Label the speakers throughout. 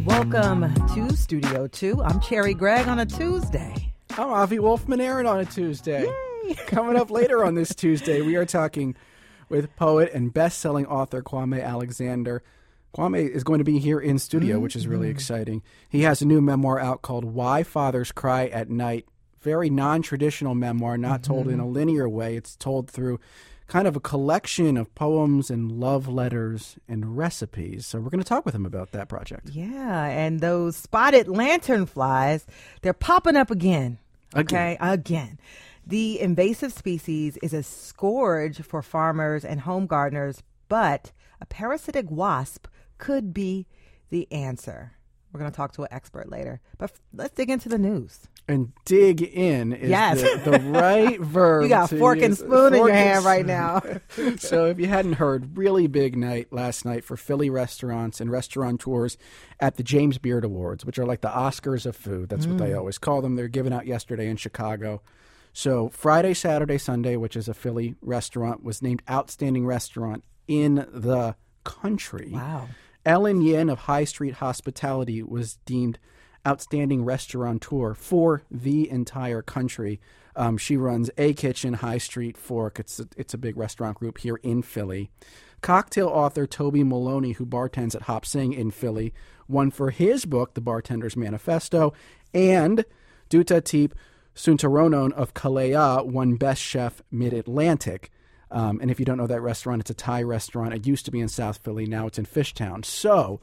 Speaker 1: Welcome to Studio 2. I'm Cherry Gregg on a Tuesday.
Speaker 2: I'm Avi Wolfman-Arron on a Tuesday.
Speaker 1: Yay!
Speaker 2: Coming up later on this Tuesday, we are talking with poet and best-selling author Kwame Alexander. Kwame is going to be here in studio, which is really exciting. He has a new memoir out called Why Fathers Cry at Night. Very non-traditional memoir, not told in a linear way. It's told through kind of a collection of poems and love letters and recipes. So we're going to talk with him about that project.
Speaker 1: Yeah, and those spotted lanternflies, they're popping up again. Okay, again. The invasive species is a scourge for farmers and home gardeners, but a parasitic wasp could be the answer. We're going to talk to an expert later. But let's dig into the news.
Speaker 2: And dig in is the right verb.
Speaker 1: You got a fork and spoon in your hand right now.
Speaker 2: So if you hadn't heard, really big night last night for Philly restaurants and restaurateurs at the James Beard Awards, which are like the Oscars of food. That's what they always call them. They're given out yesterday in Chicago. So Friday, Saturday, Sunday, which is a Philly restaurant, was named Outstanding Restaurant in the country.
Speaker 1: Wow.
Speaker 2: Ellen Yin of High Street Hospitality was deemed Outstanding Restaurateur for the entire country. She runs A Kitchen, High Street, Fork. It's a big restaurant group here in Philly. Cocktail author Toby Maloney, who bartends at Hop Sing in Philly, won for his book, The Bartender's Manifesto. And Dutateep Suntaronon of Kalea won Best Chef Mid-Atlantic. And if you don't know that restaurant, it's a Thai restaurant. It used to be in South Philly. Now it's in Fishtown. So,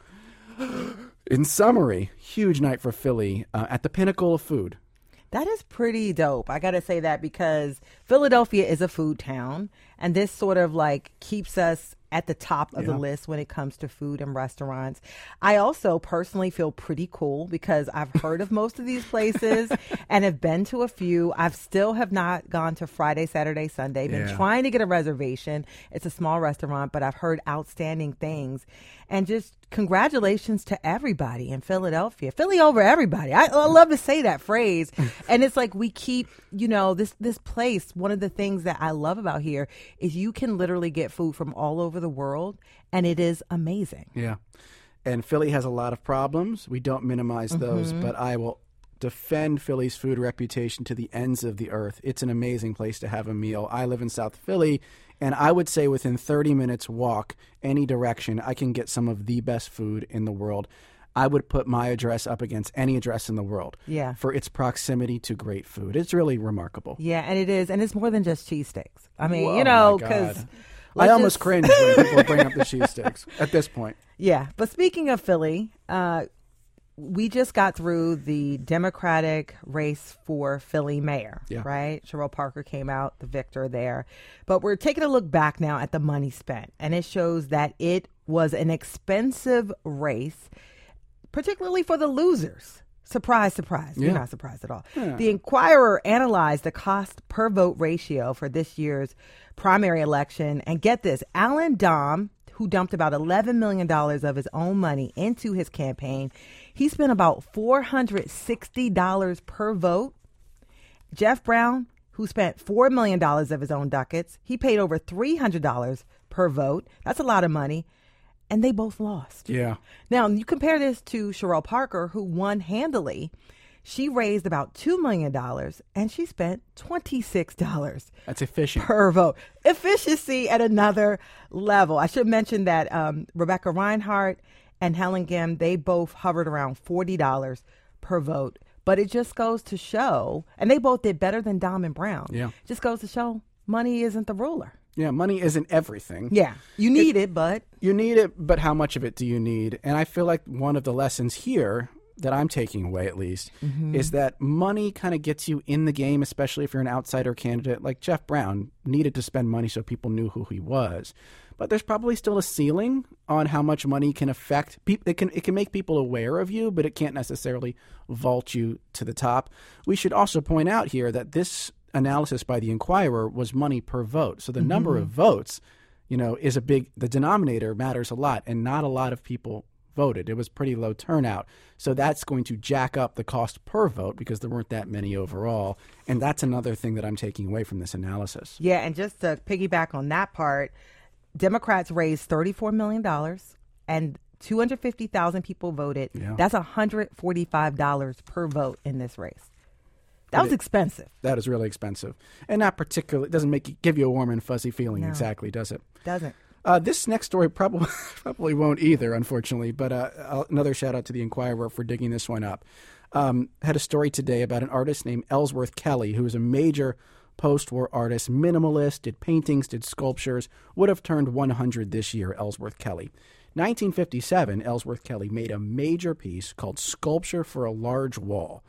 Speaker 2: in summary, huge night for Philly at the pinnacle of food.
Speaker 1: That is pretty dope. I got to say that because Philadelphia is a food town, and this sort of like keeps us at the top of the list when it comes to food and restaurants. I also personally feel pretty cool because I've heard of most of these places and have been to a few. I've still have not gone to Friday, Saturday, Sunday. Been trying to get a reservation. It's a small restaurant, but I've heard outstanding things. And just congratulations to everybody in Philadelphia. Philly over everybody. I love to say that phrase. And it's like we keep, this place, one of the things that I love about here is you can literally get food from all over the world, and it is amazing.
Speaker 2: Yeah. And Philly has a lot of problems. We don't minimize those, but I will defend Philly's food reputation to the ends of the earth. It's an amazing place to have a meal. I live in South Philly, and I would say within 30 minutes walk any direction, I can get some of the best food in the world. I would put my address up against any address in the world for its proximity to great food. It's really remarkable.
Speaker 1: Yeah, and it is. And it's more than just cheesesteaks. I mean, because
Speaker 2: I almost cringe when people bring up the cheese sticks at this point.
Speaker 1: Yeah. But speaking of Philly, we just got through the Democratic race for Philly mayor, right? Sherrell Parker came out the victor there. But we're taking a look back now at the money spent. And it shows that it was an expensive race, particularly for the losers. Surprise, surprise. You're not surprised at all. Yeah. The Inquirer analyzed the cost per vote ratio for this year's primary election. And get this, Alan Dom, who dumped about $11 million of his own money into his campaign, he spent about $460 per vote. Jeff Brown, who spent $4 million of his own ducats, he paid over $300 per vote. That's a lot of money. And they both lost. Yeah. Now, you compare this to Sherrell Parker, who won handily. She raised about $2 million, and she spent $26.
Speaker 2: That's efficient.
Speaker 1: Per vote. Efficiency at another level. I should mention that Rebecca Reinhart and Helen Gim, they both hovered around $40 per vote. But it just goes to show, and they both did better than Dom and Brown. Yeah. Just goes to show money isn't the ruler.
Speaker 2: Yeah, money isn't everything.
Speaker 1: Yeah, you need it, but...
Speaker 2: You need it, but how much of it do you need? And I feel like one of the lessons here that I'm taking away, at least, is that money kind of gets you in the game, especially if you're an outsider candidate. Like Jeff Brown needed to spend money so people knew who he was. But there's probably still a ceiling on how much money can affect people. It can make people aware of you, but it can't necessarily vault you to the top. We should also point out here that this analysis by the Inquirer was money per vote. So the number of votes, is the denominator matters a lot, and not a lot of people voted. It was pretty low turnout. So that's going to jack up the cost per vote because there weren't that many overall. And that's another thing that I'm taking away from this analysis.
Speaker 1: Yeah, and just to piggyback on that part, Democrats raised $34 million, and 250,000 people voted.
Speaker 2: Yeah.
Speaker 1: That's $145 per vote in this race. That was expensive.
Speaker 2: That is really expensive. And not particularly, it doesn't give you a warm and fuzzy feeling exactly, does it?
Speaker 1: Doesn't.
Speaker 2: This next story probably won't either, unfortunately, but another shout out to the Inquirer for digging this one up. Had a story today about an artist named Ellsworth Kelly, who is a major post-war artist, minimalist, did paintings, did sculptures, would have turned 100 this year, Ellsworth Kelly. 1957, Ellsworth Kelly made a major piece called Sculpture for a Large Wall,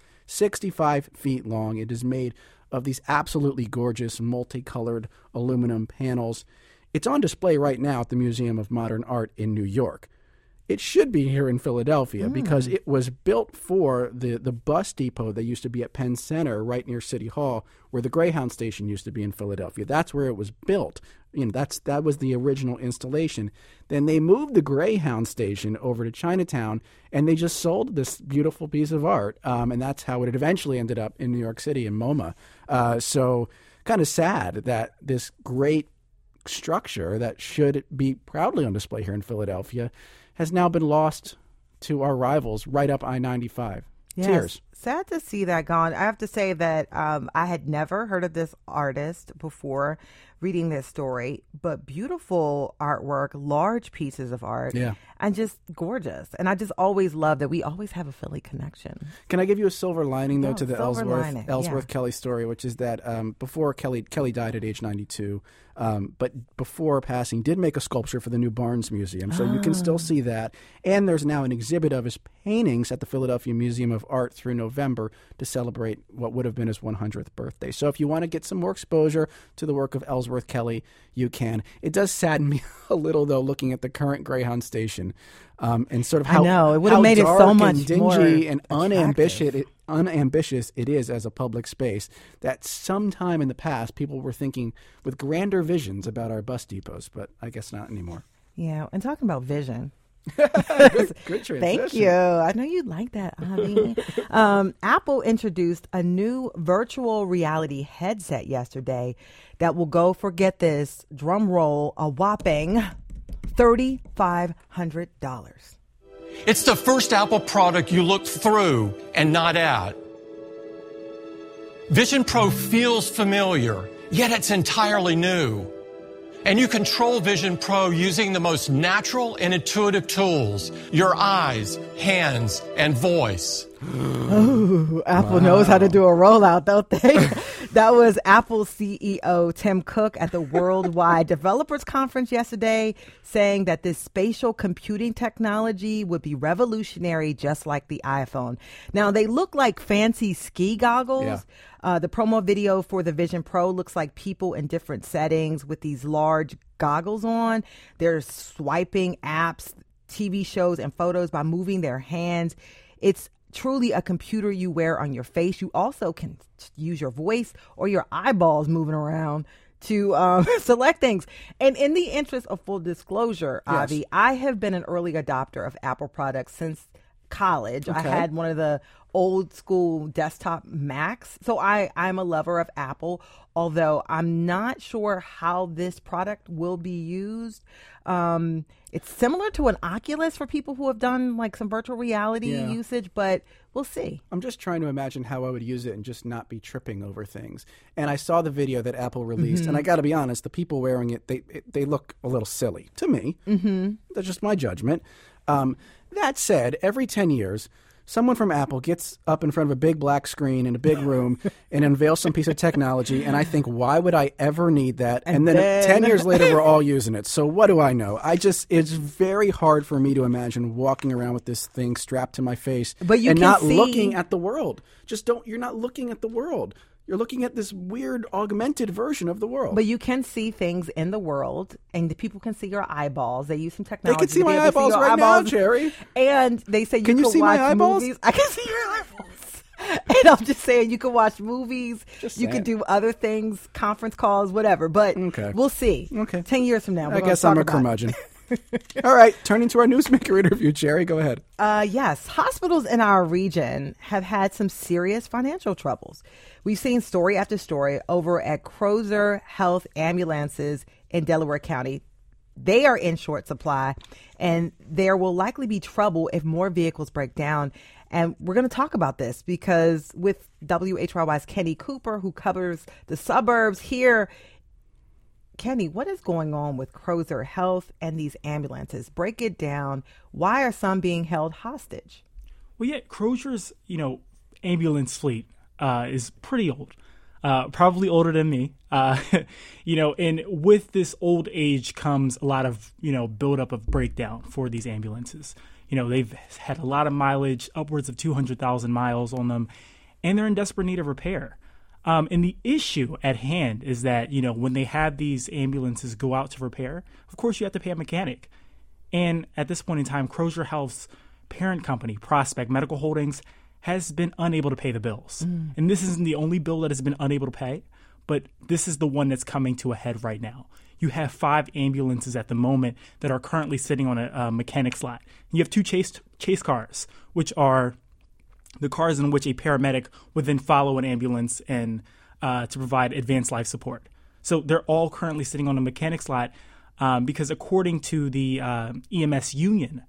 Speaker 2: 65 feet long. It is made of these absolutely gorgeous multicolored aluminum panels. It's on display right now at the Museum of Modern Art in New York. It should be here in Philadelphia because it was built for the bus depot that used to be at Penn Center right near City Hall, where the Greyhound station used to be in Philadelphia. That's where it was built. That was the original installation. Then they moved the Greyhound station over to Chinatown, and they just sold this beautiful piece of art. And that's how it eventually ended up in New York City in MoMA. So kind of sad that this great structure that should be proudly on display here in Philadelphia has now been lost to our rivals right up I-95.
Speaker 1: Yes.
Speaker 2: Tears.
Speaker 1: Sad to see that gone. I have to say that I had never heard of this artist before reading this story, but beautiful artwork, large pieces of art, and just gorgeous. And I just always love that we always have a Philly connection.
Speaker 2: Can I give you a silver lining, though, to the Ellsworth Kelly story, which is that before Kelly died at age 92, but before passing, did make a sculpture for the new Barnes Museum. So you can still see that. And there's now an exhibit of his paintings at the Philadelphia Museum of Art through November to celebrate what would have been his 100th birthday. So if you want to get some more exposure to the work of Ellsworth Kelly, you can. It does sadden me a little, though, looking at the current Greyhound station and sort of how,
Speaker 1: I know. It would have made it so much
Speaker 2: and dingy
Speaker 1: more
Speaker 2: and unambitious it is as a public space, that sometime in the past people were thinking with grander visions about our bus depots, but I guess not anymore.
Speaker 1: Yeah, and talking about vision.
Speaker 2: Good transition.
Speaker 1: Thank you. I know you like that, Avi. Apple introduced a new virtual reality headset yesterday that will go for, get this, drum roll, a whopping $3,500.
Speaker 3: It's the first Apple product you look through and not at. Vision Pro feels familiar, yet it's entirely new. And you control Vision Pro using the most natural and intuitive tools, your eyes, hands, and voice.
Speaker 1: Ooh, Apple knows how to do a rollout, don't they? That was Apple CEO Tim Cook at the Worldwide Developers Conference yesterday, saying that this spatial computing technology would be revolutionary, just like the iPhone. Now, they look like fancy ski goggles.
Speaker 2: Yeah.
Speaker 1: The promo video for the Vision Pro looks like people in different settings with these large goggles on. They're swiping apps, TV shows, and photos by moving their hands. It's truly a computer you wear on your face. You also can use your voice or your eyeballs moving around to select things. And in the interest of full disclosure,
Speaker 2: Yes.
Speaker 1: Avi, I have been an early adopter of Apple products since college. I had one of the old school desktop Macs. So I'm a lover of Apple, although I'm not sure how this product will be used. It's similar to an Oculus for people who have done like some virtual reality usage, but we'll see.
Speaker 2: I'm just trying to imagine how I would use it and just not be tripping over things. And I saw the video that Apple released, and I got to be honest, the people wearing it, they look a little silly to me. That's just my judgment. That said, every 10 years, someone from Apple gets up in front of a big black screen in a big room and unveils some piece of technology, and I think, why would I ever need that? And then 10 years later, we're all using it. So what do I know? It's very hard for me to imagine walking around with this thing strapped to my face and not looking at the world. You're not looking at the world. You're looking at this weird augmented version of the world.
Speaker 1: But you can see things in the world, and the people can see your eyeballs. They use some technology.
Speaker 2: They can see my eyeballs right now, Jerry.
Speaker 1: And they say
Speaker 2: can you see
Speaker 1: watch
Speaker 2: my eyeballs?
Speaker 1: Movies. I can see your eyeballs. And I'm just saying, you can watch movies. You can do other things, conference calls, whatever. But we'll see. 10 years from now,
Speaker 2: I guess I'm a curmudgeon. All right, turning to our newsmaker interview, Jerry, go ahead.
Speaker 1: Yes, hospitals in our region have had some serious financial troubles. We've seen story after story over at Crozer Health Ambulances in Delaware County. they are in short supply, and there will likely be trouble if more vehicles break down. And we're going to talk about this because with WHYY's Kenny Cooper, who covers the suburbs here. Kenny, what is going on with Crozer Health and these ambulances? Break it down. Why are some being held hostage?
Speaker 4: Well, yeah, Crozer's, ambulance fleet is pretty old, probably older than me. And with this old age comes a lot of, buildup of breakdown for these ambulances. They've had a lot of mileage, upwards of 200,000 miles on them, and they're in desperate need of repair. And the issue at hand is that, when they have these ambulances go out to repair, of course you have to pay a mechanic. And at this point in time, Crozer Health's parent company, Prospect Medical Holdings, has been unable to pay the bills. And this isn't the only bill that has been unable to pay, but this is the one that's coming to a head right now. You have 5 ambulances at the moment that are currently sitting on a mechanic's lot. You have 2 chase cars, which are the cars in which a paramedic would then follow an ambulance and to provide advanced life support. So they're all currently sitting on a mechanic's lot because according to the EMS union,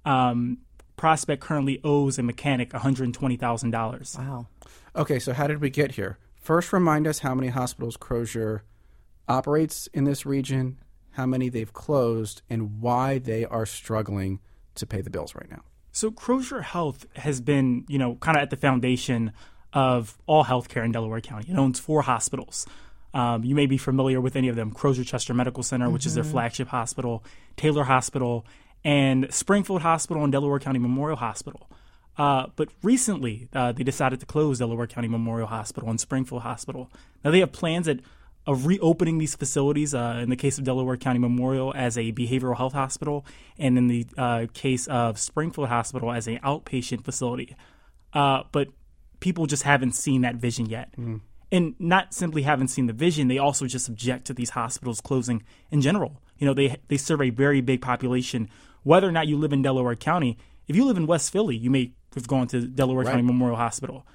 Speaker 4: Prospect currently owes a mechanic $120,000.
Speaker 1: Wow.
Speaker 2: Okay, so how did we get here? First, remind us how many hospitals Crozer operates in this region, how many they've closed, and why they are struggling to pay the bills right now.
Speaker 4: So Crozer Health has been, kind of at the foundation of all healthcare in Delaware County. It owns 4 hospitals. You may be familiar with any of them: Crozer Chester Medical Center, which is their flagship hospital, Taylor Hospital, and Springfield Hospital and Delaware County Memorial Hospital. But recently, they decided to close Delaware County Memorial Hospital and Springfield Hospital. Now, they have plans of reopening these facilities, in the case of Delaware County Memorial, as a behavioral health hospital, and in the case of Springfield Hospital as an outpatient facility. But people just haven't seen that vision yet. And not simply haven't seen the vision, they also just object to these hospitals closing in general. They serve a very big population. Whether or not you live in Delaware County, if you live in West Philly, you may have gone to Delaware County Memorial Hospital.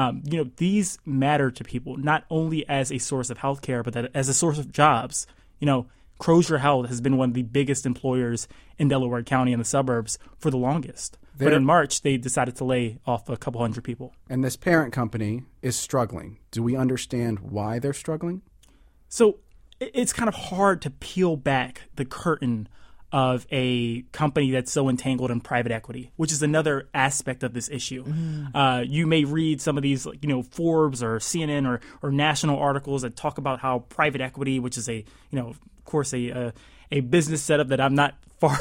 Speaker 4: These matter to people, not only as a source of healthcare, but as a source of jobs. Crozer Health has been one of the biggest employers in Delaware County and the suburbs for the longest. But in March, they decided to lay off a couple hundred people.
Speaker 2: And this parent company is struggling. Do we understand why they're struggling?
Speaker 4: So it's kind of hard to peel back the curtain of a company that's so entangled in private equity, which is another aspect of this issue. You may read some of these, Forbes or CNN or national articles that talk about how private equity, which is of course, a business setup that I'm not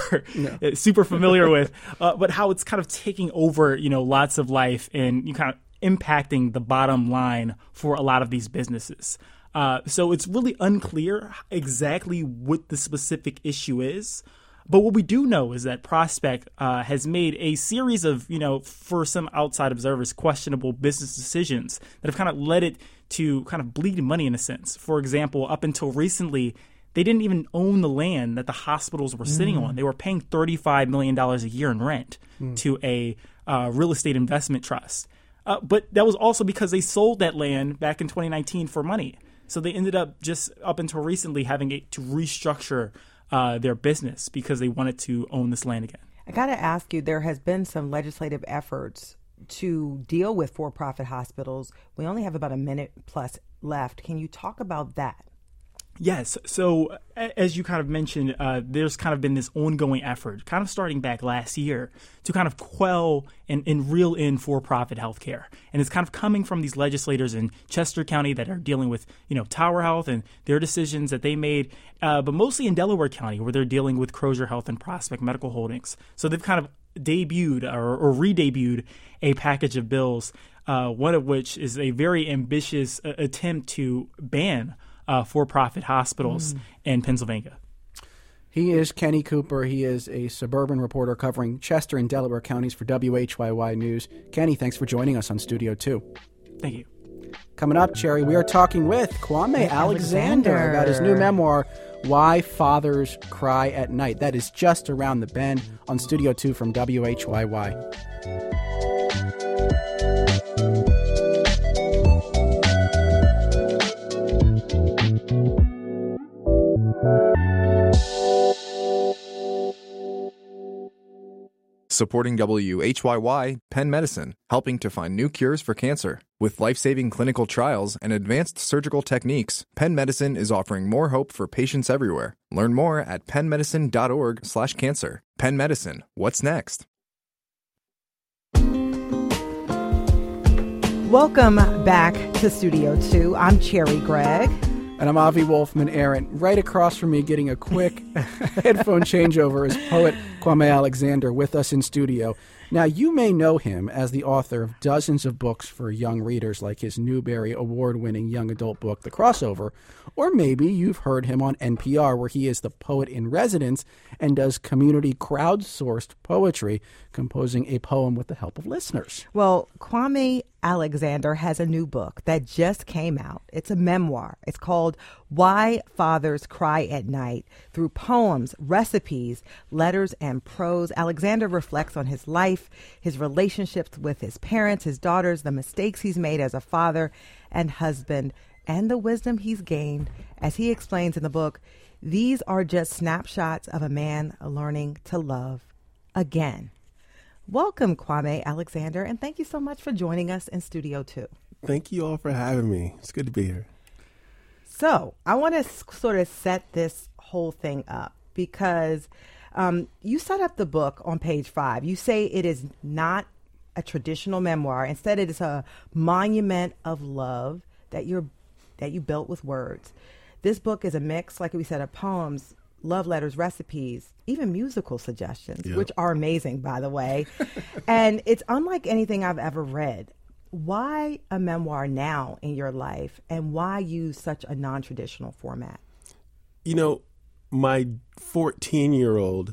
Speaker 4: super familiar with, but how it's kind of taking over, lots of life and kind of impacting the bottom line for a lot of these businesses. So it's really unclear exactly what the specific issue is. But what we do know is that Prospect has made a series of, for some outside observers, questionable business decisions that have kind of led it to kind of bleed money in a sense. For example, up until recently, they didn't even own the land that the hospitals were sitting on. They were paying $35 million a year in rent to a real estate investment trust. But that was also because they sold that land back in 2019 for money. So they ended up just up until recently having to restructure their business because they wanted to own this land again.
Speaker 1: I got to ask you, there has been some legislative efforts to deal with for-profit hospitals. We only have about a minute plus left. Can you talk about that?
Speaker 4: Yes. So as you kind of mentioned, there's kind of been this ongoing effort, kind of starting back last year, to kind of quell and reel in for-profit healthcare. And it's kind of coming from these legislators in Chester County that are dealing with, Tower Health and their decisions that they made, but mostly in Delaware County where they're dealing with Crozer Health and Prospect Medical Holdings. So they've kind of debuted or re-debuted a package of bills, one of which is a very ambitious attempt to ban for-profit hospitals in Pennsylvania.
Speaker 2: He is Kenny Cooper. He is a suburban reporter covering Chester and Delaware counties for WHYY News. Kenny, thanks for joining us on Studio 2.
Speaker 4: Thank you.
Speaker 2: Coming up, Cherry, we are talking with Kwame Alexander about his new memoir, Why Fathers Cry at Night. That is just around the bend on Studio 2 from WHYY.
Speaker 5: Supporting WHYY, Penn Medicine, helping to find new cures for cancer. With life-saving clinical trials and advanced surgical techniques, Penn Medicine is offering more hope for patients everywhere. Learn more at pennmedicine.org/cancer. Penn Medicine, what's next?
Speaker 1: Welcome back to Studio 2. I'm Cherry Gregg.
Speaker 2: And I'm Avi Wolfman Aaron. Right across from me, getting a quick headphone changeover, is poet Kwame Alexander with us in studio. Now, you may know him as the author of dozens of books for young readers, like his Newbery Award-winning young adult book, The Crossover, or maybe you've heard him on NPR, where he is the poet in residence and does community crowdsourced poetry, composing a poem with the help of listeners.
Speaker 1: Well, Kwame Alexander has a new book that just came out. It's a memoir. It's called Why Fathers Cry at Night. Through poems, recipes, letters, and prose, Alexander reflects on his life, his relationships with his parents, his daughters, the mistakes he's made as a father and husband, and the wisdom he's gained. As he explains in the book, these are just snapshots of a man learning to love again. Welcome, Kwame Alexander, and thank you so much for joining us in Studio 2.
Speaker 6: Thank you all for having me. It's good to be here.
Speaker 1: So I want to sort of set this whole thing up because you set up the book on page 5. You say it is not a traditional memoir. Instead, it is a monument of love that you built with words. This book is a mix, like we said, of poems, love letters, recipes, even musical suggestions, which are amazing, by the way. And it's unlike anything I've ever read. Why a memoir now in your life, and why use such a non-traditional format?
Speaker 6: You know, my 14-year-old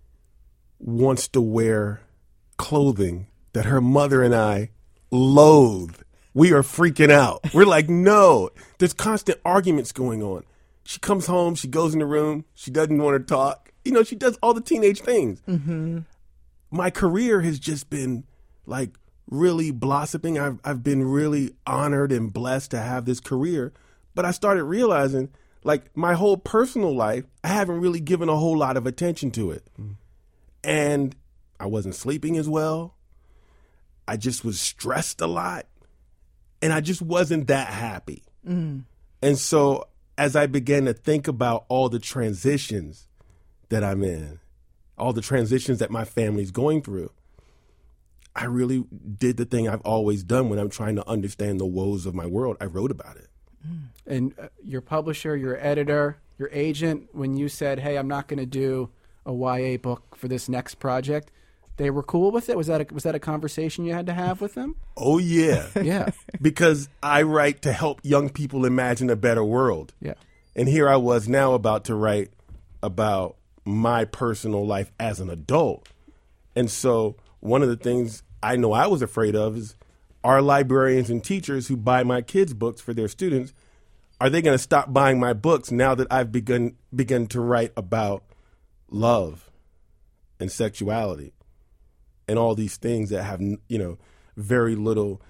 Speaker 6: wants to wear clothing that her mother and I loathe. We are freaking out. We're like, no. There's constant arguments going on. She comes home, she goes in the room, she doesn't want to talk. You know, she does all the teenage things. Mm-hmm. My career has just been like really blossoming. I've been really honored and blessed to have this career. But I started realizing, like, my whole personal life, I haven't really given a whole lot of attention to it. Mm. And I wasn't sleeping as well. I just was stressed a lot. And I just wasn't that happy. Mm. And so as I began to think about all the transitions that I'm in, all the transitions that my family's going through, I really did the thing I've always done when I'm trying to understand the woes of my world. I wrote about it.
Speaker 2: And your publisher, your editor, your agent, when you said, hey, I'm not going to do a YA book for this next project, they were cool with it? Was that a conversation you had to have with them?
Speaker 6: Oh, yeah.
Speaker 2: Yeah.
Speaker 6: Because I write to help young people imagine a better world.
Speaker 2: Yeah.
Speaker 6: And here I was now about to write about my personal life as an adult. And so one of the things I know I was afraid of is, our librarians and teachers who buy my kids' books for their students, are they going to stop buying my books now that I've begun to write about love and sexuality and all these things that have, you know, very little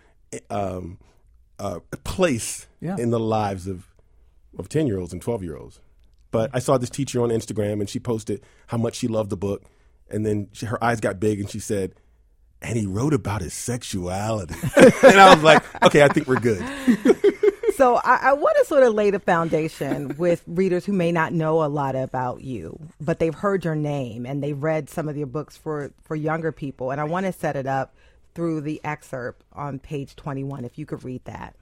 Speaker 6: place in the lives of 10-year-olds and 12-year-olds. But I saw this teacher on Instagram, and she posted how much she loved the book. And then her eyes got big, and she said, and he wrote about his sexuality. And I was like, okay, I think we're good.
Speaker 1: So I want to sort of lay the foundation with readers who may not know a lot about you, but they've heard your name and they've read some of your books for younger people. And I want to set it up through the excerpt on page 21, if you could read that.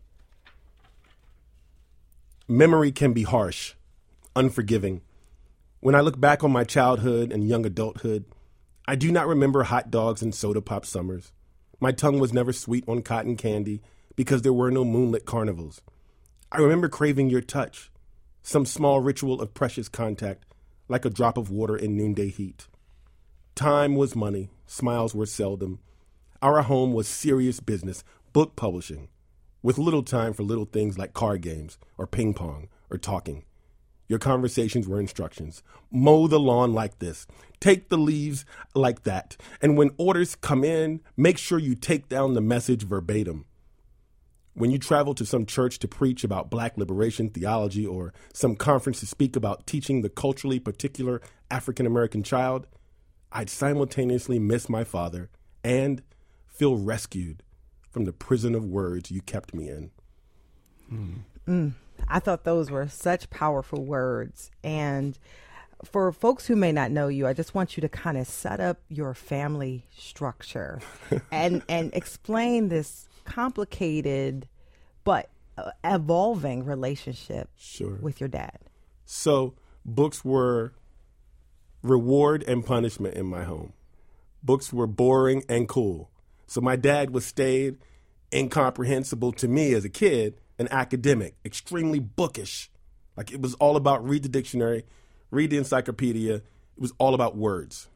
Speaker 6: Memory can be harsh, unforgiving. When I look back on my childhood and young adulthood, I do not remember hot dogs and soda pop summers. My tongue was never sweet on cotton candy because there were no moonlit carnivals. I remember craving your touch, some small ritual of precious contact, like a drop of water in noonday heat. Time was money. Smiles were seldom. Our home was serious business, book publishing, with little time for little things like card games or ping pong or talking. Your conversations were instructions. Mow the lawn like this. Take the leaves like that. And when orders come in, make sure you take down the message verbatim. When you travel to some church to preach about Black liberation theology or some conference to speak about teaching the culturally particular African-American child, I'd simultaneously miss my father and feel rescued from the prison of words you kept me in.
Speaker 1: I thought those were such powerful words. And for folks who may not know you, I just want you to kind of set up your family structure and explain this complicated but evolving relationship with your dad.
Speaker 6: So books were reward and punishment in my home. Books were boring and cool. So my dad was staid, incomprehensible to me as a kid, an academic, extremely bookish. Like it was all about read the dictionary, read the encyclopedia. It was all about words.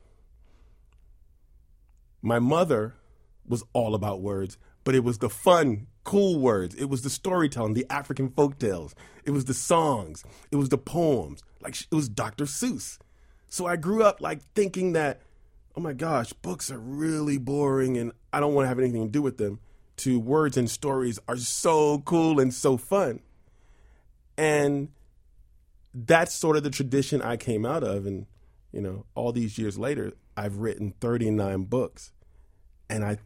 Speaker 6: My mother was all about words, but it was the fun, cool words. It was the storytelling, the African folktales. It was the songs. It was the poems. Like it was Dr. Seuss. So I grew up like thinking that, oh my gosh, books are really boring and I don't want to have anything to do with them, to words and stories are so cool and so fun. And that's sort of the tradition I came out of. And, you know, all these years later, I've written 39 books. And I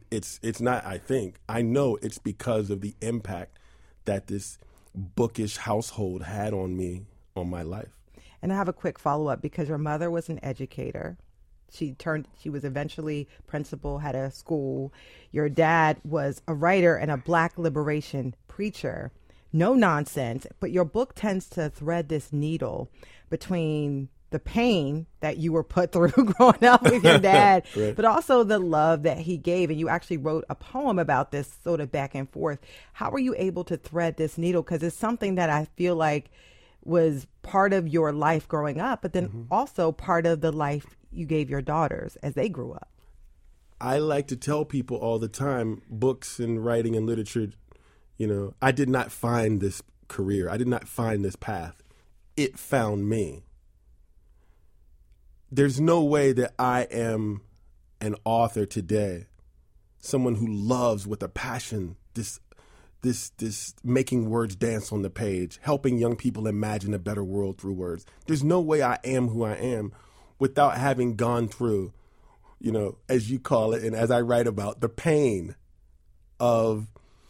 Speaker 6: know it's because of the impact that this bookish household had on me, on my life.
Speaker 1: And I have a quick follow-up because your mother was an educator. She was eventually principal, had a school. Your dad was a writer and a Black liberation preacher. No nonsense, but your book tends to thread this needle between the pain that you were put through growing up with your dad, right, but also the love that he gave. And you actually wrote a poem about this sort of back and forth. How were you able to thread this needle? Because it's something that I feel like was part of your life growing up, but then also part of the life you gave your daughters as they grew up.
Speaker 6: I like to tell people all the time, books and writing and literature, you know, I did not find this career. I did not find this path. It found me. There's no way that I am an author today, someone who loves with a passion this making words dance on the page, helping young people imagine a better world through words. There's no way I am who I am without having gone through, you know, as you call it, and as I write about, the pain of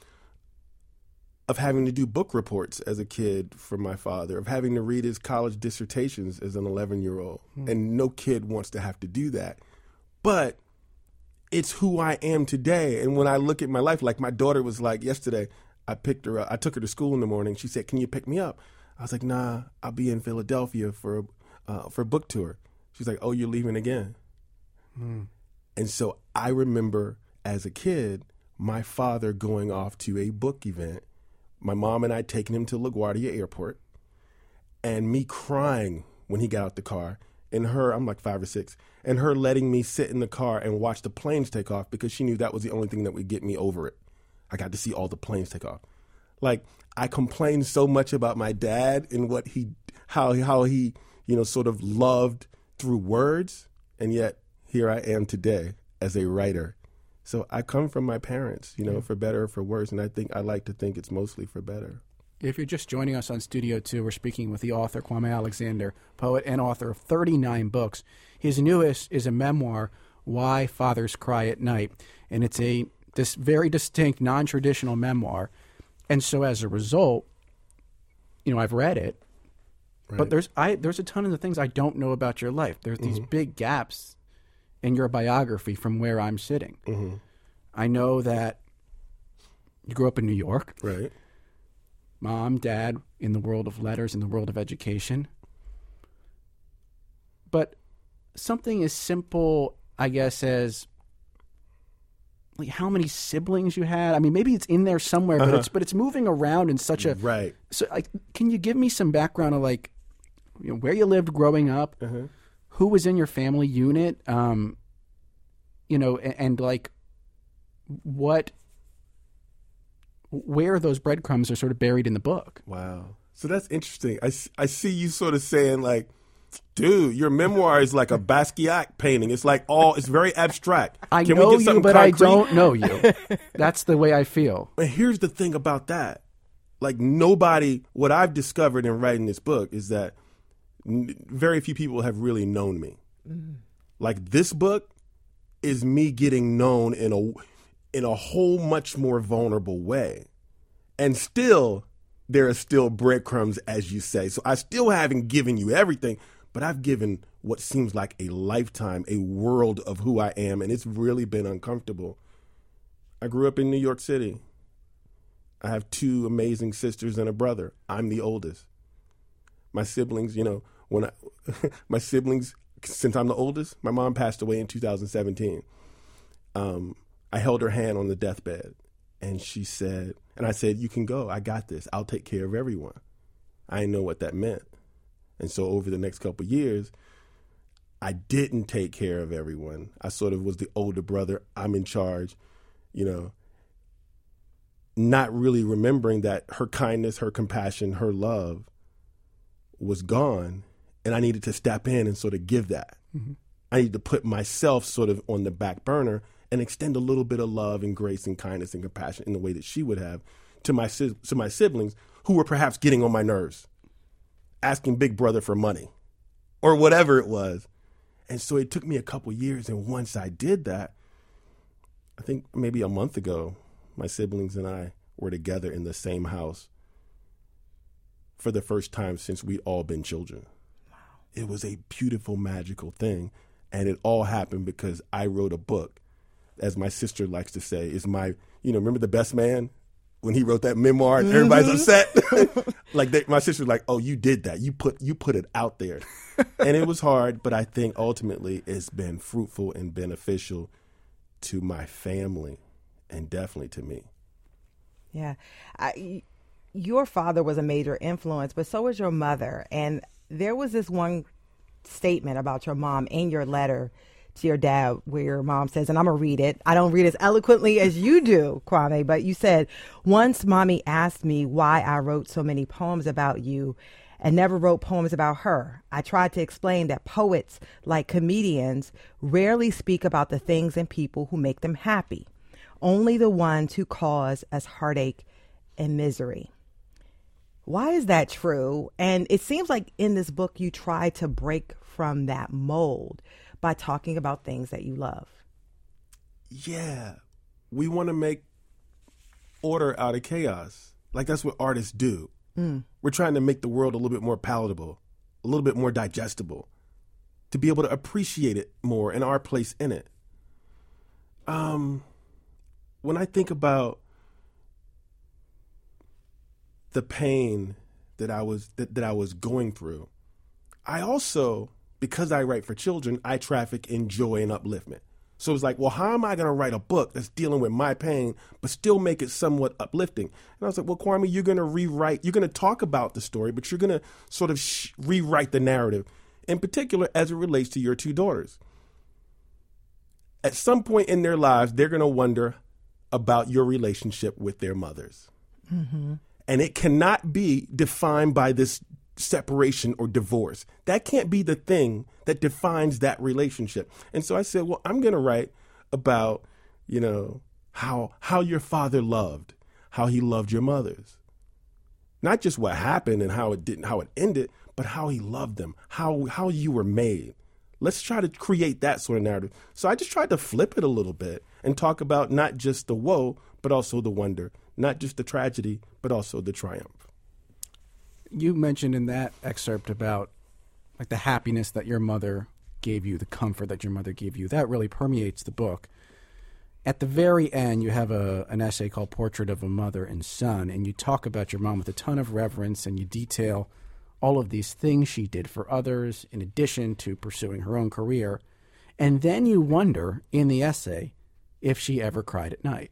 Speaker 6: having to do book reports as a kid for my father, of having to read his college dissertations as an 11-year-old. And no kid wants to have to do that. But it's who I am today. And when I look at my life, like my daughter was like yesterday, I picked her up. I took her to school in the morning. She said, "Can you pick me up?" I was like, "Nah, I'll be in Philadelphia for a book tour." She's like, "Oh, you're leaving again?" And so I remember as a kid, my father going off to a book event, my mom and I taking him to LaGuardia Airport, and me crying when he got out the car, and her, I'm like 5 or 6, and her letting me sit in the car and watch the planes take off because she knew that was the only thing that would get me over it. I got to see all the planes take off. Like, I complained so much about my dad and how he, you know, sort of loved through words, and yet here I am today as a writer. So I come from my parents, you know, for better or for worse, and I like to think it's mostly for better.
Speaker 2: If you're just joining us on Studio 2, we're speaking with the author, Kwame Alexander, poet and author of 39 books. His newest is a memoir, Why Fathers Cry at Night, and it's this very distinct, non-traditional memoir. And so as a result, you know, I've read it, right, but there's a ton of the things I don't know about your life. There's these big gaps in your biography from where I'm sitting. I know that you grew up in New York.
Speaker 6: Right.
Speaker 2: Mom, dad, in the world of letters, in the world of education. But something as simple, I guess, as like how many siblings you had. I mean, maybe it's in there somewhere, but it's moving around in such a
Speaker 6: right.
Speaker 2: So, like, can you give me some background of like, you know, where you lived growing up, who was in your family unit, you know, and like where those breadcrumbs are sort of buried in the book.
Speaker 6: Wow. So that's interesting. I see you sort of saying like, dude, your memoir is like a Basquiat painting. It's like it's very abstract.
Speaker 2: I know you, but concrete? I don't know you. That's the way I feel.
Speaker 6: And here's the thing about that. Like what I've discovered in writing this book is that very few people have really known me. Like, this book is me getting known in a whole much more vulnerable way. And still, there are still breadcrumbs, as you say. So I still haven't given you everything, but I've given what seems like a lifetime, a world of who I am, and it's really been uncomfortable. I grew up in New York City. I have 2 amazing sisters and a brother. I'm the oldest. My siblings, my siblings, since I'm the oldest, my mom passed away in 2017. I held her hand on the deathbed, and she said, and I said, you can go. I got this. I'll take care of everyone. I didn't know what that meant. And so over the next couple of years, I didn't take care of everyone. I sort of was the older brother. I'm in charge, not really remembering that her kindness, her compassion, her love was gone, and I needed to step in and sort of give that. Mm-hmm. I needed to put myself sort of on the back burner and extend a little bit of love and grace and kindness and compassion in the way that she would have to my siblings who were perhaps getting on my nerves, asking Big Brother for money or whatever it was. And so it took me a couple years, and once I did that, I think maybe a month ago, my siblings and I were together in the same house for the first time since we'd all been children. Wow. It was a beautiful, magical thing. And it all happened because I wrote a book, as my sister likes to say, is my, remember The Best Man? When he wrote that memoir and everybody's upset? My sister's like, oh, you did that. You put it out there. And it was hard, but I think ultimately it's been fruitful and beneficial to my family and definitely to me.
Speaker 1: Yeah. Your father was a major influence, but so was your mother. And there was this one statement about your mom in your letter to your dad where your mom says, and I'm going to read it. I don't read as eloquently as you do, Kwame, but you said, once mommy asked me why I wrote so many poems about you and never wrote poems about her. I tried to explain that poets, like comedians, rarely speak about the things and people who make them happy, only the ones who cause us heartache and misery. Why is that true? And it seems like in this book, you try to break from that mold by talking about things that you love.
Speaker 6: Yeah. We want to make order out of chaos. Like, that's what artists do. We're trying to make the world a little bit more palatable, a little bit more digestible, to be able to appreciate it more and our place in it. When I think about the pain that I was going through, I also, because I write for children, I traffic in joy and upliftment. So it's like, well, how am I going to write a book that's dealing with my pain, but still make it somewhat uplifting? And I was like, well, Kwame, you're going to rewrite, you're going to talk about the story, but you're going to sort of rewrite the narrative, in particular as it relates to your 2 daughters. At some point in their lives, they're going to wonder about your relationship with their mothers. Mm-hmm. And it cannot be defined by this separation or divorce. That can't be the thing that defines that relationship. And so I said, well, I'm going to write about, how your father loved, how he loved your mothers. Not just what happened and how it ended, but how he loved them, how you were made. Let's try to create that sort of narrative. So I just tried to flip it a little bit and talk about not just the woe, but also the wonder, not just the tragedy, but also the triumph.
Speaker 2: You mentioned in that excerpt about like the happiness that your mother gave you, the comfort that your mother gave you. That really permeates the book. At the very end, you have an essay called Portrait of a Mother and Son, and you talk about your mom with a ton of reverence, and you detail all of these things she did for others in addition to pursuing her own career. And then you wonder in the essay if she ever cried at night.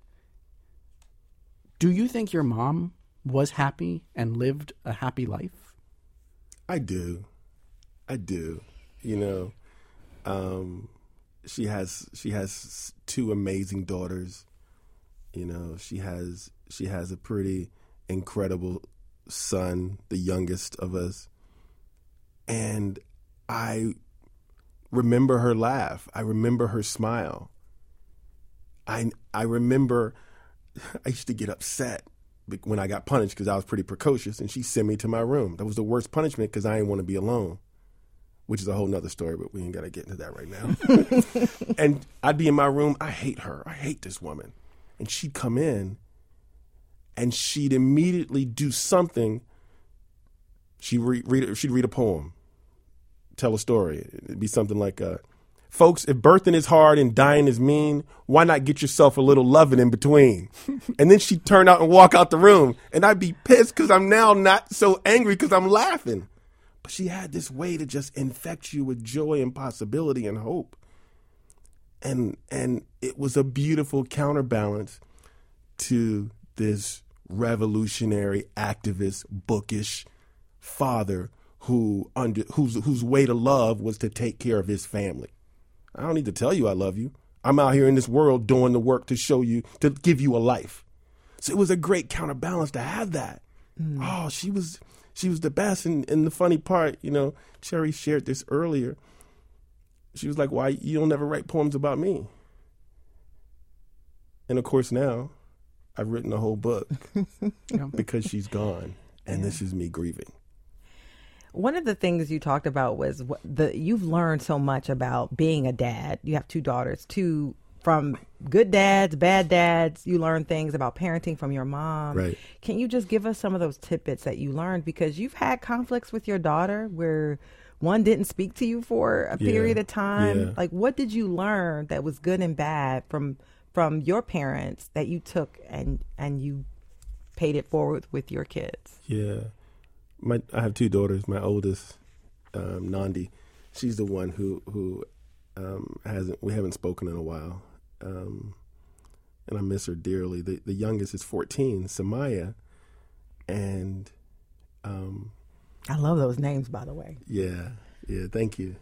Speaker 2: Do you think your mom was happy and lived a happy life?
Speaker 6: I do. She has 2 amazing daughters. She has a pretty incredible son, the youngest of us. And I remember her laugh. I remember her smile. I remember I used to get upset when I got punished because I was pretty precocious, and she sent me to my room. That was the worst punishment because I didn't want to be alone. which is a whole nother story, but we ain't got to get into that right now. And I'd be in my room. I hate her. I hate this woman. And she'd come in, and she'd immediately do something. She'd read a poem, tell a story. It'd be something like, folks, if birthing is hard and dying is mean, why not get yourself a little loving in between? And then she'd turn out and walk out the room, and I'd be pissed because I'm now not so angry because I'm laughing. But she had this way to just infect you with joy and possibility and hope. And it was a beautiful counterbalance to this revolutionary, activist, bookish father whose way to love was to take care of his family. I don't need to tell you I love you. I'm out here in this world doing the work to show you, to give you a life. So it was a great counterbalance to have that. Oh, she was the best. And the funny part, Cherry shared this earlier. She was like, why you don't never write poems about me? And of course now I've written a whole book because she's gone. And this is me grieving.
Speaker 1: One of the things you talked about was you've learned so much about being a dad. You have 2 daughters, from good dads, bad dads. You learn things about parenting from your mom.
Speaker 6: Right.
Speaker 1: Can you just give us some of those tidbits that you learned? Because you've had conflicts with your daughter where one didn't speak to you for a period of time.
Speaker 6: Yeah.
Speaker 1: Like, what did you learn that was good and bad from your parents that you took and you paid it forward with your kids?
Speaker 6: Yeah. I have 2 daughters. My oldest, Nandi, she's the one who we haven't spoken in a while. And I miss her dearly. The youngest is 14, Samaya. And
Speaker 1: I love those names, by the way.
Speaker 6: Yeah. Thank you.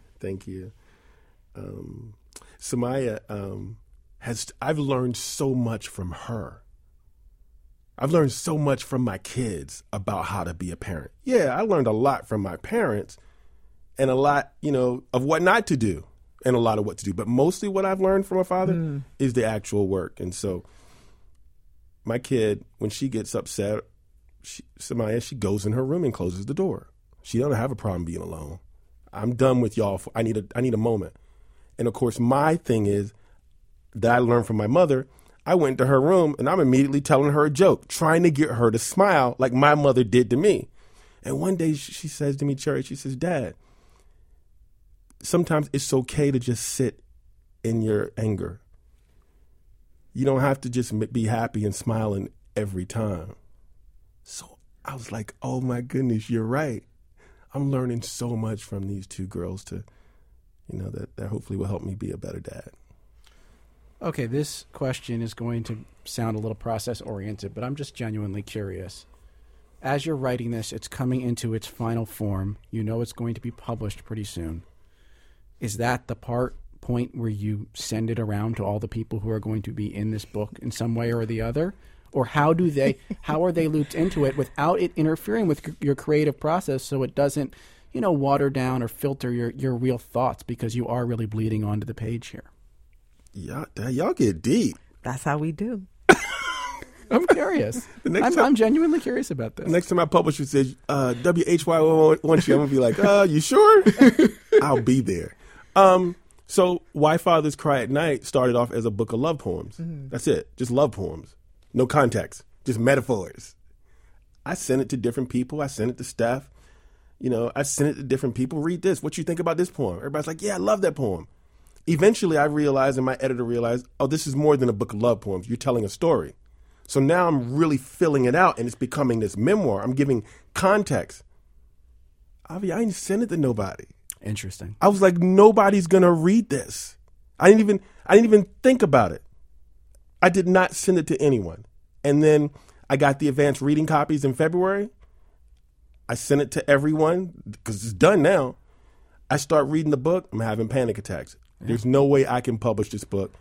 Speaker 6: Samaya I've learned so much from her. I've learned so much from my kids about how to be a parent. Yeah, I learned a lot from my parents and a lot, of what not to do and a lot of what to do. But mostly what I've learned from a father is the actual work. And so my kid, when she gets upset, Samaya, she goes in her room and closes the door. She don't have a problem being alone. I'm done with y'all. I need a moment. And of course, my thing is that I learned from my mother. I went to her room and I'm immediately telling her a joke, trying to get her to smile like my mother did to me. And one day she says to me, Cherry, she says, Dad, sometimes it's okay to just sit in your anger. You don't have to just be happy and smiling every time. So I was like, oh my goodness, you're right. I'm learning so much from these 2 girls that hopefully will help me be a better dad.
Speaker 2: Okay, this question is going to sound a little process-oriented, but I'm just genuinely curious. As you're writing this, it's coming into its final form. You know it's going to be published pretty soon. Is that the point where you send it around to all the people who are going to be in this book in some way or the other? Or how are they looped into it without it interfering with your creative process so it doesn't, water down or filter your real thoughts because you are really bleeding onto the page here?
Speaker 6: Y'all get deep.
Speaker 1: That's how we do.
Speaker 2: I'm curious. I'm genuinely curious about this.
Speaker 6: Next time my publisher says, WHY wants you, I'm going to be like, you sure? I'll be there. So Why Fathers Cry at Night started off as a book of love poems. Mm-hmm. That's it. Just love poems. No context. Just metaphors. I sent it to different people. I sent it to Steph. I sent it to different people. Read this. What you think about this poem? Everybody's like, yeah, I love that poem. Eventually, I realized, and my editor realized, this is more than a book of love poems. You're telling a story. So now I'm really filling it out, and it's becoming this memoir. I'm giving context. Avi, I didn't send it to nobody.
Speaker 2: Interesting.
Speaker 6: I was like, nobody's gonna read this. I didn't even think about it. I did not send it to anyone. And then I got the advanced reading copies in February. I sent it to everyone because it's done now. I start reading the book. I'm having panic attacks. There's no way I can publish this book.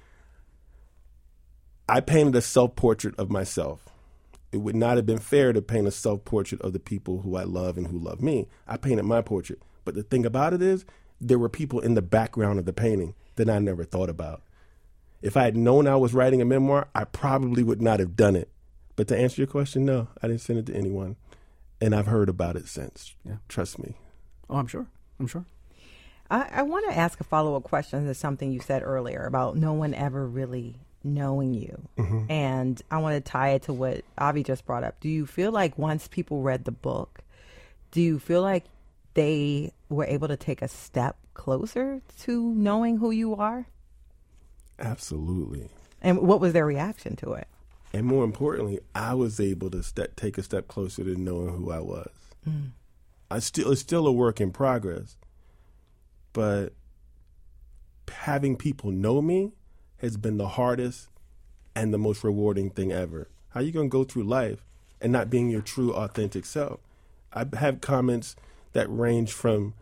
Speaker 6: I painted a self-portrait of myself. It would not have been fair to paint a self-portrait of the people who I love and who love me. I painted my portrait. But the thing about it is, there were people in the background of the painting that I never thought about. If I had known I was writing a memoir, I probably would not have done it. But to answer your question, no, I didn't send it to anyone. And I've heard about it since. Yeah. Trust me.
Speaker 2: Oh, I'm sure.
Speaker 1: I want to ask a follow-up question to something you said earlier about no one ever really knowing you. Mm-hmm. And I want to tie it to what Avi just brought up. Do you feel like once people read the book, do you feel like they were able to take a step closer to knowing who you are?
Speaker 6: Absolutely.
Speaker 1: And what was their reaction to it?
Speaker 6: And more importantly, I was able to take a step closer to knowing who I was. Mm. It's still a work in progress, but having people know me has been the hardest and the most rewarding thing ever. How are you going to go through life and not being your true, authentic self? I have comments that range from,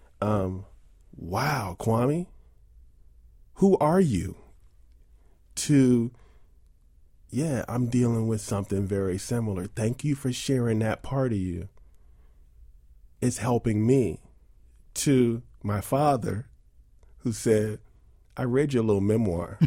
Speaker 6: wow, Kwame, who are you? To, yeah, I'm dealing with something very similar. Thank you for sharing that part of you. It's helping me. To my father, who said, I read your little memoir,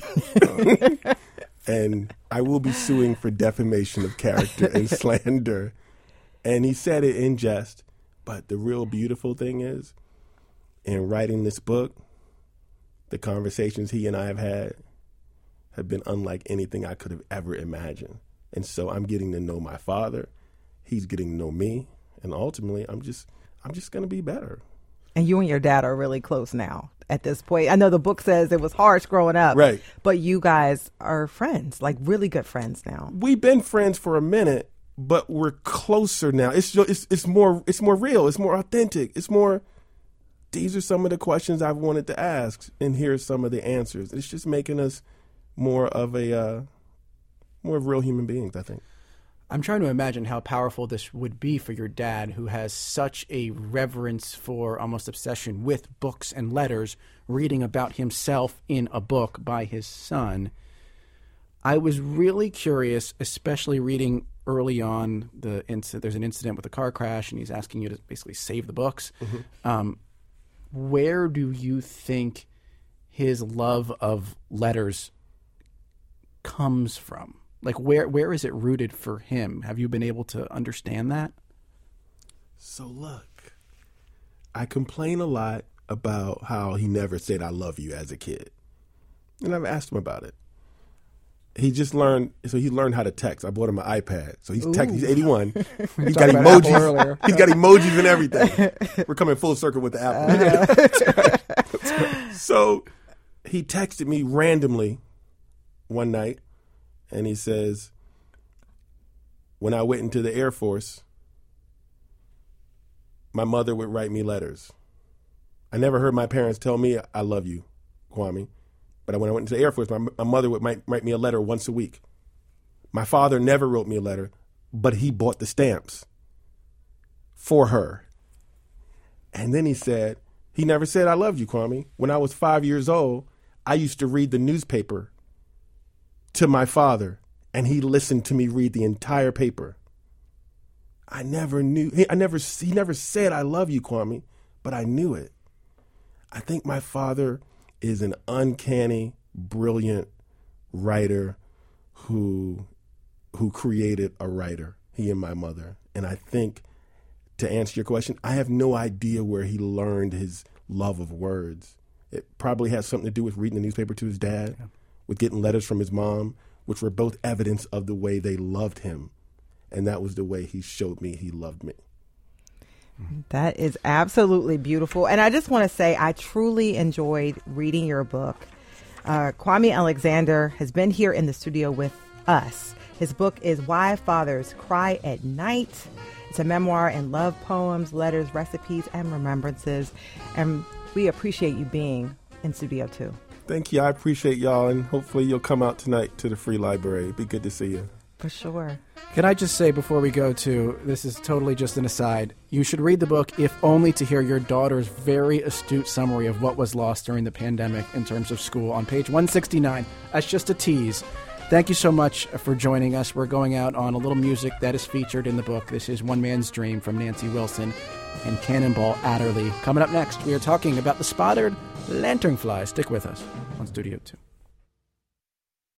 Speaker 6: and I will be suing for defamation of character and slander. And he said it in jest. But the real beautiful thing is, in writing this book, the conversations he and I have been unlike anything I could have ever imagined. And so I'm getting to know my father. He's getting to know me. And ultimately, I'm just going to be better.
Speaker 1: And you and your dad are really close now at this point. I know the book says it was harsh growing up.
Speaker 6: Right.
Speaker 1: But you guys are friends, like really good friends now.
Speaker 6: We've been friends for a minute, but we're closer now. It's more real. It's more authentic. It's more, these are some of the questions I've wanted to ask, and here's some of the answers. It's just making us more of real human beings, I think.
Speaker 2: I'm trying to imagine how powerful this would be for your dad, who has such a reverence for, almost obsession with books and letters, reading about himself in a book by his son. I was really curious, especially reading early on there's an incident with a car crash, and he's asking you to basically save the books. Mm-hmm. Where do you think his love of letters comes from? Like, where is it rooted for him? Have you been able to understand that?
Speaker 6: So look, I complain a lot about how he never said I love you as a kid. And I've asked him about it. He just learned how to text. I bought him an iPad. So he's 81. He's got emojis. He's got emojis and everything. We're coming full circle with the Apple. So he texted me randomly one night, and he says, when I went into the Air Force, my mother would write me letters. I never heard my parents tell me, I love you, Kwame. But when I went into the Air Force, my mother would write me a letter once a week. My father never wrote me a letter, but he bought the stamps for her. And then he said, he never said, I love you, Kwame. When I was 5 years old, I used to read the newspaper to my father, and he listened to me read the entire paper. I never knew. He never said, I love you, Kwame, but I knew it. I think my father is an uncanny, brilliant writer who created a writer, he and my mother. And I think, to answer your question, I have no idea where he learned his love of words. It probably has something to do with reading the newspaper to his dad, with getting letters from his mom, which were both evidence of the way they loved him. And that was the way he showed me he loved me.
Speaker 1: That is absolutely beautiful. And I just want to say I truly enjoyed reading your book. Kwame Alexander has been here in the studio with us. His book is Why Fathers Cry at Night. It's a memoir and love poems, letters, recipes, and remembrances. And we appreciate you being in Studio 2.
Speaker 6: Thank you. I appreciate y'all. And hopefully you'll come out tonight to the Free Library. It'd be good to see you.
Speaker 1: For sure.
Speaker 2: Can I just say before we go to, this is totally just an aside, you should read the book if only to hear your daughter's very astute summary of what was lost during the pandemic in terms of school on page 169. That's just a tease. Thank you so much for joining us. We're going out on a little music that is featured in the book. This is One Man's Dream from Nancy Wilson and Cannonball Adderley. Coming up next, we are talking about the spotted lanternfly. Stick with us on Studio 2.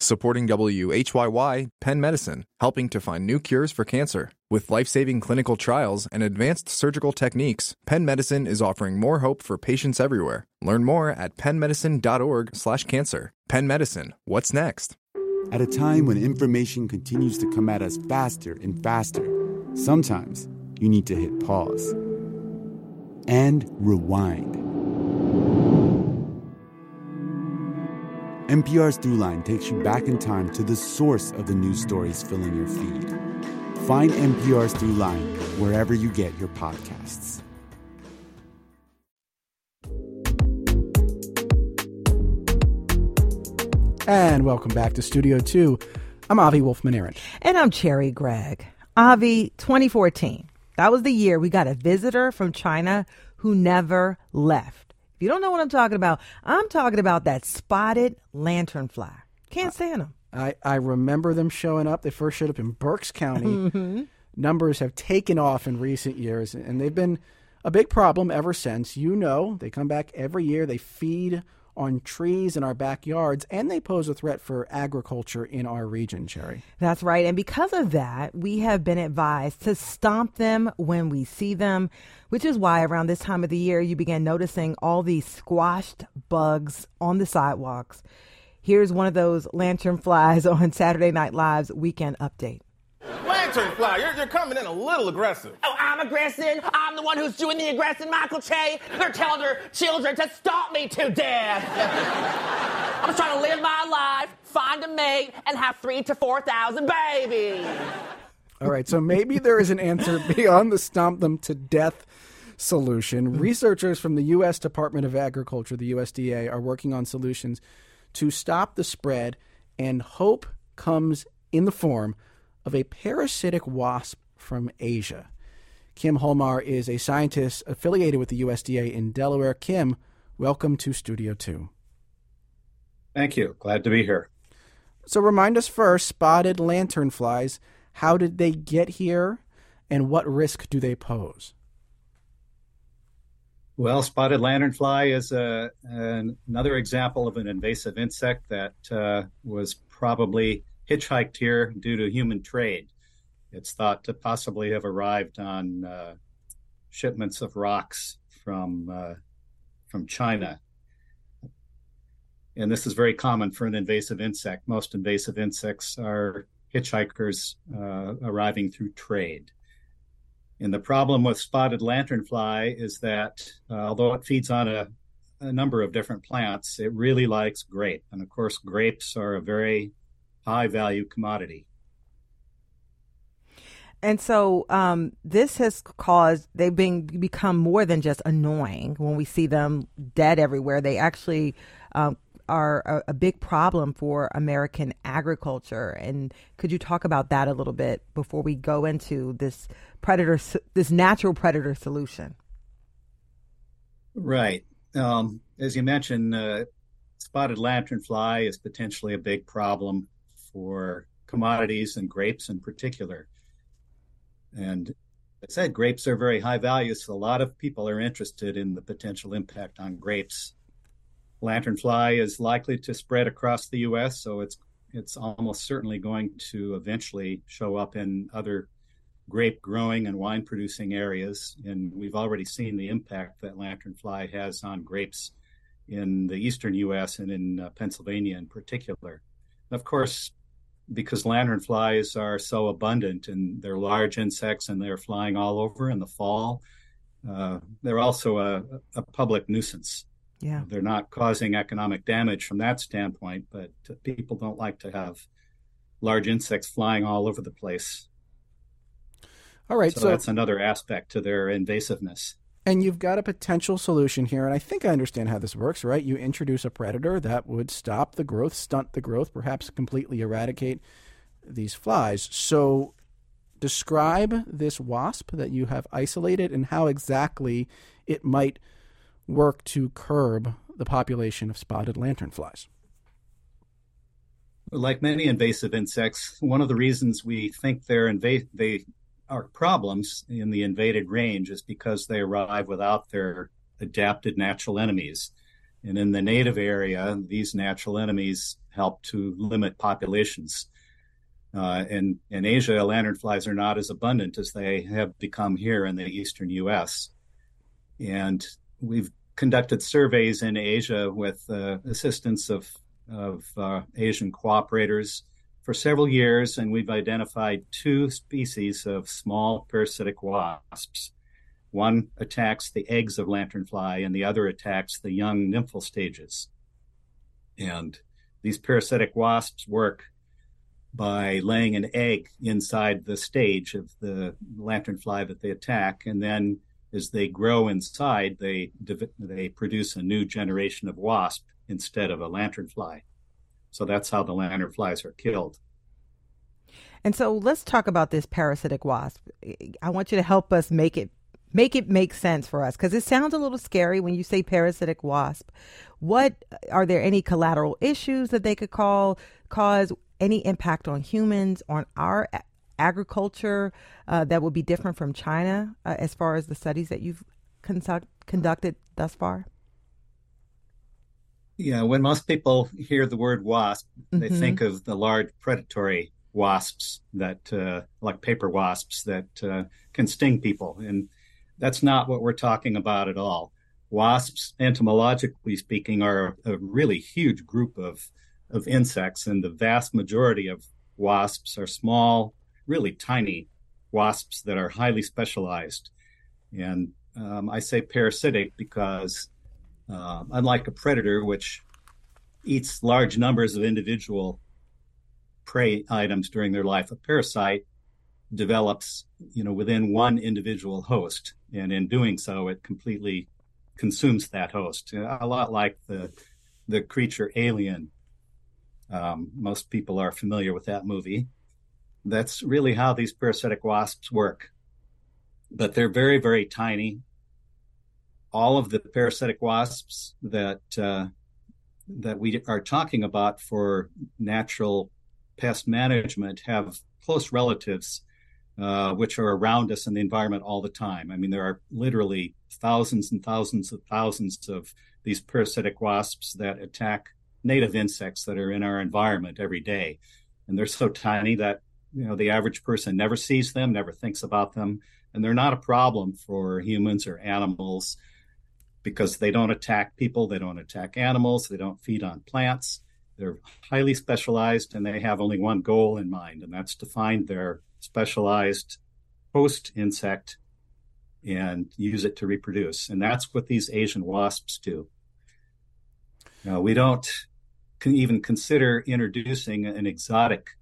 Speaker 5: Supporting WHYY, Penn Medicine, helping to find new cures for cancer. With life-saving clinical trials and advanced surgical techniques, Penn Medicine is offering more hope for patients everywhere. Learn more at pennmedicine.org/cancer. Penn Medicine, what's next?
Speaker 7: At a time when information continues to come at us faster and faster, sometimes you need to hit pause and rewind. NPR's Throughline takes you back in time to the source of the news stories filling your feed. Find NPR's Throughline wherever you get your podcasts.
Speaker 2: And welcome back to Studio 2. I'm Avi Wolfman-Arent.
Speaker 1: And I'm Cherry Gregg. Avi, 2014. That was the year we got a visitor from China who never left. If you don't know what I'm talking about that spotted lanternfly. Can't stand them.
Speaker 2: I remember them showing up. They first showed up in Berks County. Mm-hmm. Numbers have taken off in recent years, and they've been a big problem ever since. You know, they come back every year. They feed on trees in our backyards, and they pose a threat for agriculture in our region, Cherry.
Speaker 1: That's right. And because of that, we have been advised to stomp them when we see them, which is why around this time of the year, you begin noticing all these squashed bugs on the sidewalks. Here's one of those lanternflies on Saturday Night Live's Weekend Update.
Speaker 8: Lanternfly, you're coming in a little aggressive.
Speaker 9: Oh, I'm aggressive? I'm the one who's doing the aggressive, Michael Che. They're telling their children to stomp me to death. I'm just trying to live my life, find a mate, and have 3,000 to 4,000 babies.
Speaker 2: All right, so maybe there is an answer beyond the stomp them to death solution. Researchers from the U.S. Department of Agriculture, the USDA, are working on solutions to stop the spread, and hope comes in the form of a parasitic wasp from Asia. Kim Holmar is a scientist affiliated with the USDA in Delaware. Kim, welcome to Studio 2.
Speaker 10: Thank you. Glad to be here.
Speaker 2: So remind us first, spotted lanternflies, how did they get here, and what risk do they pose?
Speaker 10: Well, spotted lanternfly is another example of an invasive insect that was probably hitchhiked here due to human trade. It's thought to possibly have arrived on shipments of rocks from China. And this is very common for an invasive insect. Most invasive insects are hitchhikers arriving through trade. And the problem with spotted lanternfly is that although it feeds on a number of different plants, it really likes grape. And of course, grapes are a very high-value commodity.
Speaker 1: And so this has caused, they've become more than just annoying. When we see them dead everywhere, they actually are a big problem for American agriculture. And could you talk about that a little bit before we go into this natural predator solution?
Speaker 10: Right. As you mentioned, spotted lanternfly is potentially a big problem for commodities and grapes in particular. And as I said, grapes are very high value, so a lot of people are interested in the potential impact on grapes. Lanternfly is likely to spread across the U.S., so it's almost certainly going to eventually show up in other grape growing and wine producing areas. And we've already seen the impact that lanternfly has on grapes in the eastern U.S. and in Pennsylvania in particular. And of course, because lanternflies are so abundant and they're large insects and they're flying all over in the fall, they're also a public nuisance.
Speaker 1: Yeah.
Speaker 10: They're not causing economic damage from that standpoint, but people don't like to have large insects flying all over the place.
Speaker 2: All right.
Speaker 10: So that's another aspect to their invasiveness.
Speaker 2: And you've got a potential solution here, and I think I understand how this works, right? You introduce a predator that would stop the growth, stunt the growth, perhaps completely eradicate these flies. So describe this wasp that you have isolated and how exactly it might work to curb the population of spotted lanternflies.
Speaker 10: Like many invasive insects, one of the reasons we think they are problems in the invaded range is because they arrive without their adapted natural enemies. And in the native area, these natural enemies help to limit populations. In Asia, lanternflies are not as abundant as they have become here in the eastern U.S. And we've conducted surveys in Asia with assistance of Asian cooperators for several years, and we've identified 2 species of small parasitic wasps. One attacks the eggs of lanternfly, and the other attacks the young nymphal stages. And these parasitic wasps work by laying an egg inside the stage of the lanternfly that they attack, and then as they grow inside, they produce a new generation of wasp instead of a lanternfly. So that's how the lanternflies are killed.
Speaker 1: And so let's talk about this parasitic wasp. I want you to help us make it make sense for us, because it sounds a little scary when you say parasitic wasp. What are there any collateral issues that they could cause any impact on humans, on our agriculture that would be different from China as far as the studies that you've conducted thus far?
Speaker 10: Yeah, when most people hear the word wasp, they think of the large predatory wasps that, like paper wasps, that can sting people. And that's not what we're talking about at all. Wasps, entomologically speaking, are a really huge group of insects, and the vast majority of wasps are small, really tiny wasps that are highly specialized. And I say parasitic because unlike a predator, which eats large numbers of individual prey items during their life, a parasite develops, within one individual host, and in doing so, it completely consumes that host. A lot like the creature Alien. Most people are familiar with that movie. That's really how these parasitic wasps work. But they're very, very tiny. All of the parasitic wasps that we are talking about for natural pest management have close relatives which are around us in the environment all the time. I mean, there are literally thousands and thousands of these parasitic wasps that attack native insects that are in our environment every day. And they're so tiny that, the average person never sees them, never thinks about them. And they're not a problem for humans or animals because they don't attack people, they don't attack animals, they don't feed on plants. They're highly specialized, and they have only one goal in mind, and that's to find their specialized host insect and use it to reproduce. And that's what these Asian wasps do. Now, we don't even consider introducing an exotic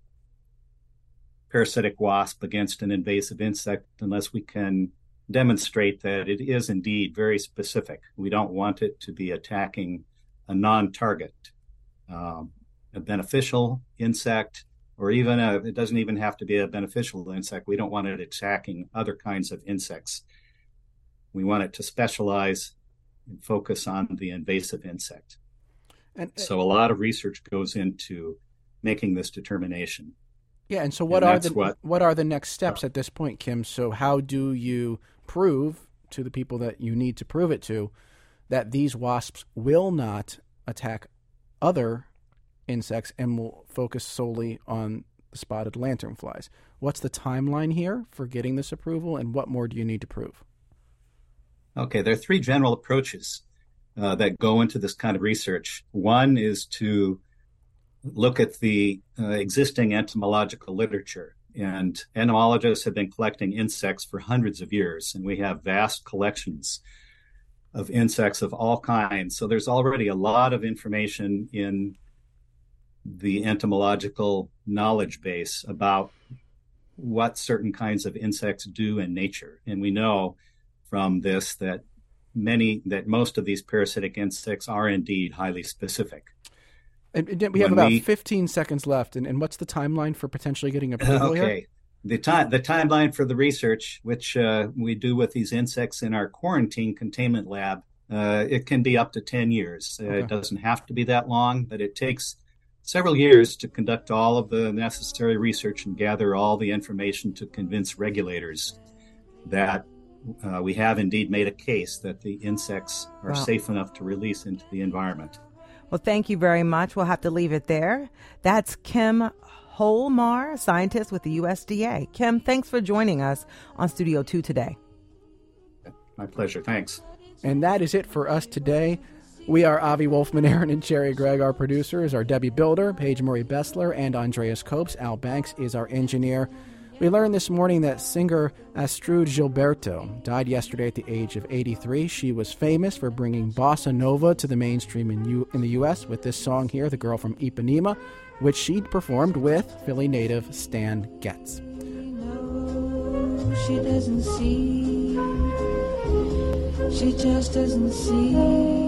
Speaker 10: parasitic wasp against an invasive insect unless we can demonstrate that it is indeed very specific. We don't want it to be attacking a non-target, a beneficial insect, or even it doesn't even have to be a beneficial insect. We don't want it attacking other kinds of insects. We want it to specialize and focus on the invasive insect. So a lot of research goes into making this determination.
Speaker 2: Yeah, and so what are the next steps at this point, Kim? So how do you prove to the people that you need to prove it to that these wasps will not attack other insects and will focus solely on the spotted lanternflies? What's the timeline here for getting this approval, and what more do you need to prove?
Speaker 10: Okay, there are 3 general approaches that go into this kind of research. One is to look at the existing entomological literature. And entomologists have been collecting insects for hundreds of years, and we have vast collections of insects of all kinds. So there's already a lot of information in the entomological knowledge base about what certain kinds of insects do in nature. And we know from this that most of these parasitic insects are indeed highly specific.
Speaker 2: And we have about 15 seconds left. And what's the timeline for potentially getting approval here?
Speaker 10: Okay. The timeline for the research, which we do with these insects in our quarantine containment lab, it can be up to 10 years. Okay. It doesn't have to be that long, but it takes several years to conduct all of the necessary research and gather all the information to convince regulators that we have indeed made a case that the insects are safe enough to release into the environment.
Speaker 1: Well, thank you very much. We'll have to leave it there. That's Kim Holmar, scientist with the USDA. Kim, thanks for joining us on Studio 2 today.
Speaker 10: My pleasure. Thanks.
Speaker 2: And that is it for us today. We are Avi Wolfman, Aaron and Cherry Gregg. Our producers are Debbie Builder, Paige Murray Bessler, and Andreas Copes. Al Banks is our engineer. We learned this morning that singer Astrud Gilberto died yesterday at the age of 83. She was famous for bringing bossa nova to the mainstream in the U.S. with this song here, The Girl from Ipanema, which she performed with Philly native Stan Getz.
Speaker 11: She doesn't see. She just doesn't see.